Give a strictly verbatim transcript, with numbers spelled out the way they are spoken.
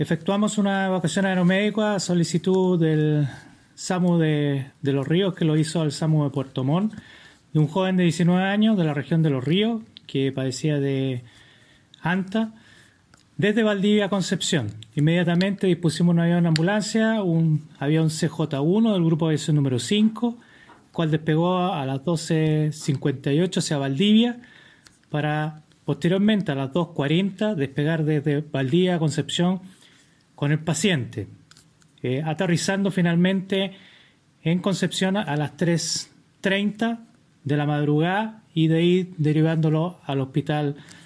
Efectuamos una evacuación aeromédica a solicitud del SAMU de, de Los Ríos, que lo hizo al SAMU de Puerto Montt, de un joven de diecinueve años de la región de Los Ríos que padecía de ANTA, desde Valdivia a Concepción. Inmediatamente dispusimos un avión de ambulancia, un avión C J uno del grupo de aviación número cinco, cual despegó a las doce cincuenta y ocho hacia Valdivia, para posteriormente a las dos cuarenta despegar desde Valdivia a Concepción con el paciente, eh, aterrizando finalmente en Concepción a las tres treinta de la madrugada y de ahí derivándolo al hospital